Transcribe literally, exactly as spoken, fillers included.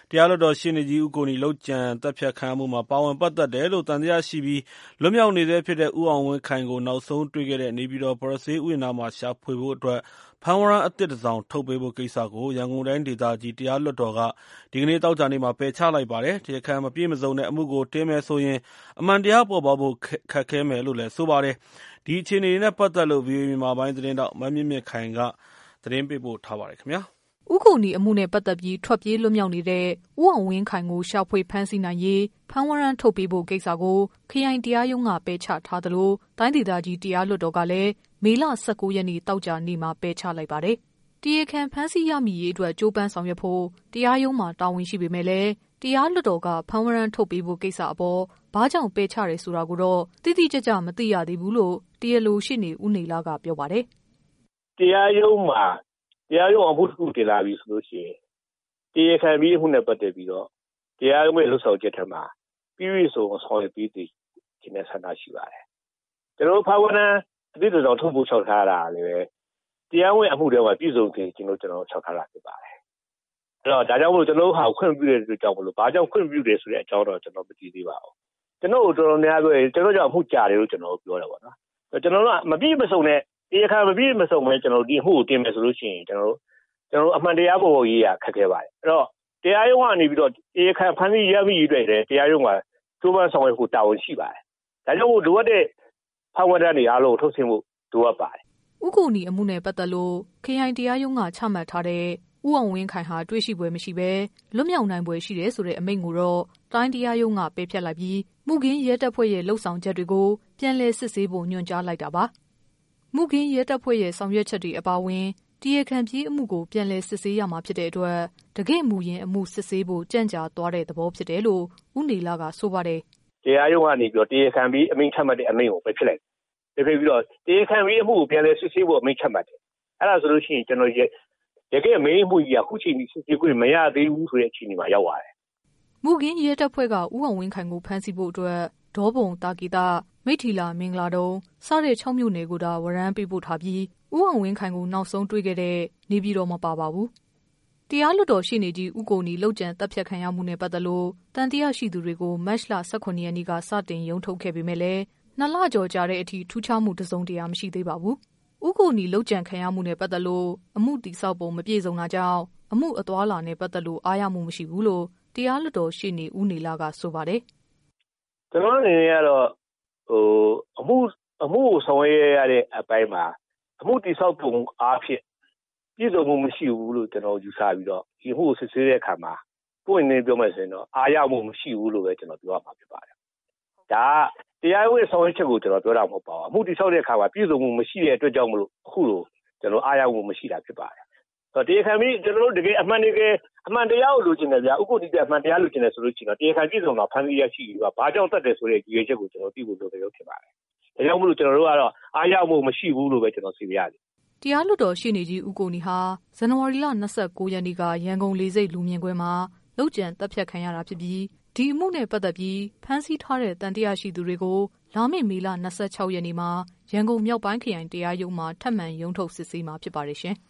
တရားလွှတ်တော်ရှေ့နေကြီးဦးကိုနီလုပ်ကြံသတ်ဖြတ်ခံရမှုမှာပါဝင်ပတ်သက်တယ်လို့သံသယရှိပြီးလွတ်မြောက်နေဆဲဖြစ်တဲ့ဦးအောင်ဝင်းခိုင်ကိုနောက်ဆုံးတွေ့ခဲ့တဲ့နေပြည်တော်ပရဆေးဥယျာဉ်နားမှာရှာဖွေဖို့အတွက်ဖမ်းဝရမ်းအသစ်တစ်စောင်ထုတ်ပေးဖို့ကိစ္စကိုရန်ကုန်တိုင်းဒေသကြီးတရားလွှတ်တော်ကဒီကနေ့သောကြာနေ့မှာပယ်ချလိုက်ပါတယ်။တရားခံမပြည့်မစုံတဲ့အမှုကိုတင်မယ်ဆိုရင်အမှန်တရားပေါ်ပေါက်ဖို့ခက်ခဲမယ်လို့လည်းဆိုပါတယ်။ဒီအခြေအနေနဲ့ပတ်သက်လို့ ဗွီအိုအေမြန်မာပိုင်းသတင်းတောက်မမြင့်မြင့်ခိုင်ကသတင်းပေးပို့ထားပါတယ်ခင်ဗျာ။ဦးကိုနီအမှုနဲ့ပတ်သက်ပြီးထွက်ပြေးလွတ်မြောက်နေတဲ့ဦးအောင်ဝင်းခိုင်ကိုရှာဖွေဖမ်းဆီးနိုင်ရေးဖမ်းဝရမ်းထုတ်ပေးဖို့ကိစ္စကိုခရိုင်တရားရုံးကပယ်ချထားသလိုတိုင်းဒေသကြီးတရားလွှတ်တော်ကလည်းမေလ၁၉ရက်နေ့တောက်ကြနေ့မှာပယ်ချလိုက်ပါတယ်။တရားခံဖမ်းဆီးရမိရေးအတွက်ကြိုးပမ်းဆောင်ရွက်ဖို့တရားရုံးမှာတာဝန်ရှိပေမဲ့လည်းတရားလွှတ်တော်ကဖမ်းဝရမ်းထုတ်ပေးဖို့ကိစ္စအပေါ်ဘာကြောင့်ပယ်ချရဲဆိုတာကိုတော့တိတိကျကျမသိရသေးဘူးလို့တရားလိုရှိနေဦးနေလာကပြောပါတယ်။တရားရုံးမှာတရားရုံးအမှုတစ်ခုတင်လာပြီဆိုလို့ရှိရင်တရားခံပြီးအမှုနဲ့ပတ်သက်ပြီးတော့တရားရုံးရဲ့လှုပ်ဆောင်ချက်ထက်မှာပြည်ပြည်စုံဆောင်ရွက်ပြီးခြင်းနဲ့ဆန္ဒရှိပါတယ်။ကျွန်တော်ဖာဝနအသစ်တော်ထုတ်ဖို့ချောက်ထားတာလည်းပဲတရားဝင်အမှုတွေမှာပြည်စုံခြင်းကျွန်တော်ကျွန်တော်ချောက်ထားတာဖြစ်ပါတယ်။အဲ့တော့ဒါကြောင့်မို့ကျွန်တော်ဟာခွင့်ပြုတဲ့အတွက်ကြောင့်မလို့ဘာကြောင့်ခွင့်ပြုတယ်ဆိုတဲ့အကြောင်းတော့ကျွန်တော်မသိသေးပါဘူး။ကျွန်တော်တို့တော်တော်များပြောကျွန်တော်ကြောင့်အမှုကြာတယ်လို့ကျွန်တော်ပြောတယ်ပေါ့နော်။ကျွန်တော်တို့ကမပြည့်မစုံတဲ့တရားခံမပြည့်မစုံပဲကျွန်တော်ဒီအမှုကိုတင်မယ်ဆိုလို့ရှိရင်ကျွန်တော်တို့ကျွန်တော်အမှန်တရားပေါ်ပေါ်ရေးရခက်ခဲပါတယ်အဲ့တော့တရားရုံးကနေပြီးတော့တရားခံဖမ်းဆီးရမိရတဲ့တရားရုံးကကျိုးပန်းဆောင်ရွက်ဖို့တာဝန်ရှိပါတယ်ဒါကြောင့်မို့လိုအပ်တဲ့ဖမ်းဝရမ်းတွေအားလုံးထုတ်ဆင်းဖို့လိုအပ်ပါတယ်ဦးကိုနီအမှုနဲ့ပတ်သက်လို့ခရိုင်တရားရုံးကချမှတ်ထားတဲ့ဦးအောင်ဝင်းခိုင်ဟာတွေ့ရှိပွဲမရှိဘဲလွတ်မြောက်နိုင်ပွဲရှိတယ်ဆိုတဲ့အမိန့်ကိုတော့တိုင်းတရားရုံးကပယ်ဖျက်လိုက်ပြီးမှုခင်းရဲတပ်ဖွဲ့ရဲ့လှုပ်ဆောင်ချက်တွေကိုပြန်လည်စစ်ဆေးဖို့ညွှန်ကြားလိုက်တာပါမှုခင်းရဲတပ်ဖွဲ့ရဲ့ဆောင်ရွက်ချက်တွေအပါအဝင်တရားခံပြေးအမှုကိုပြန်လည်စစ်ဆေးရမှာဖြစ်တဲ့အတွက်တကယ့်မူရင်းအမှုစစ်ဆေးဖို့ကြံ့ကြာသွားတဲ့သဘောဖြစ်တယ်လို့ဦးနေလာကဆိုပါတယ်။တရားရုံးကနေပြီးတော့တရားခံပြေးအမိန့်ချမှတ်တဲ့အမိန့်ကိုပဲဖြစ်လိုက်တယ်။ဒါပြီးတော့တရားခံပြေးအမှုကိုပြန်လည်စစ်ဆေးဖို့အမိန့်ချမှတ်တယ်။အဲ့ဒါဆိုလို့ရှိရင်ကျွန်တော်ရဲ့တကယ့်မင်းအမှုကြီးကခုချိန်ကြီးစစ်ဆေးခွင့်မရသေးဘူးဆိုတဲ့အခြေအနေမှာရောက်သွားတယ်။မှုခင်းရဲတပ်ဖွဲ့ကဦးအောင်ဝင်းခိုင်ကိုဖမ်းဆီးဖို့အတွက်ဒေါပုံတာကီတာမိထီလာမင်္ဂလာတုံစတဲ့၆မြို့နယ်ကိုဒါဝရမ်းပေးပို့ထားပြီးဦးအောင်ဝင်းခိုင်ကိုနောက်ဆုံးတွေ့ခဲ့တဲ့နေပြည်တော်မပါပါဘူး။တရားလွှတ်တော်ရှေ့နေကြီးဦးကိုနီလှုပ်ကြံတပ်ဖြတ်ခံရမှုနဲ့ပတ်သက်လို့တန်တရားရှိသူတွေကိုမတ်လ၁၇ရက်နေ့ကစတင်ရုံးထုတ်ခဲ့ပေမဲ့လည်းနှစ်လကျော်ကြာတဲ့အထိထူးခြားမှုတစုံတရာမရှိသေးပါဘူး။ဦးကိုနီလှုပ်ကြံခံရမှုနဲ့ပတ်သက်လို့အမှုတိဆောက်ပုံမပြည့်စုံတာကြောင့်အမှုအသွာလာနဲ့ပတ်သက်လို့အားရမှုမရှိဘူးလို့တရားလွှတ်တော်ရှေ့နေဦးနေလာကဆိုပါတယ်။ကျွန်တော်အနေနဲ့ကတော့ဟိုအမှုအမှုကိုဆောင်ရွက်ရတဲ့အပိုင်းမှာအမှုတိဆောက်ပုံအားဖြင့်ပြည်စုံမှုမရှိဘူးလို့ကျွန်တော်ယူဆပြီးတော့ဒီအမှုကိုစစ်ဆေးတဲ့အခါမှာကိုယ်အနေနဲ့ပြောမှဆိုရင်တော့အားရမှုမရှိဘူးလို့ပဲကျွန်တော်ပြောရမှာဖြစ်ပါတယ်။ဒါတရားဝင်ဆောင်ရွက်ချက်ကိုကျွန်တော်ပြောတာမဟုတ်ပါဘူး။အမှုတိဆောက်တဲ့အခါမှာပြည်စုံမှုမရှိတဲ့အတွက်ကြောင့်မလို့အခုလိုကျွန်တော်အားရမှုမရှိတာဖြစ်ပါတယ်။ဆိုတော့တရားခံပြီးကျွန်တော်တို့တကယ်အမှန်တကယ်အမှန်တရားကိုလိုချင်တယ်ဗျာဥပဒေတဲ့အမှန်တရားလိုချင်တယ်ဆိုလို့ရှိရင်တော့တရားခံပြည်စုံတာဖန်ဆီးရရှိပြီးတော့ဘာကြောင့်တတ်တယ်ဆိုတဲ့ရည်ရွယ်ချက်ကိုကျွန်တော်သိဖို့လိုတယ်လို့ထင်ပါတယ်။ဒါကြောင့်မလို့ကျွန်တော်တို့ကတော့အားရမှုမရှိဘူးလို့ပဲကျွန်တော်သိရရတယ်။တရားလွှတ်တော်ရှေ့နေကြီးဦးကိုနီဟာဇန်နဝါရီလ၂၉ရက်နေ့ကရန်ကုန်လေဆိပ်လူမြင်ကွင်းမှာလှုပ်ကြံတပ်ဖြတ်ခံရတာဖြစ်ပြီးဒီအမှုနဲ့ပတ်သက်ပြီးဖမ်းဆီးထားတဲ့တန်တရားရှိသူတွေကိုလာမယ့်မေလ၂၆ရက်နေ့မှာရန်ကုန်မြောက်ပိုင်းခရိုင်တရားရုံးမှာထပ်မံရုံးထုတ်စစ်ဆေးမှာဖြစ်ပါတယ်ရှင်။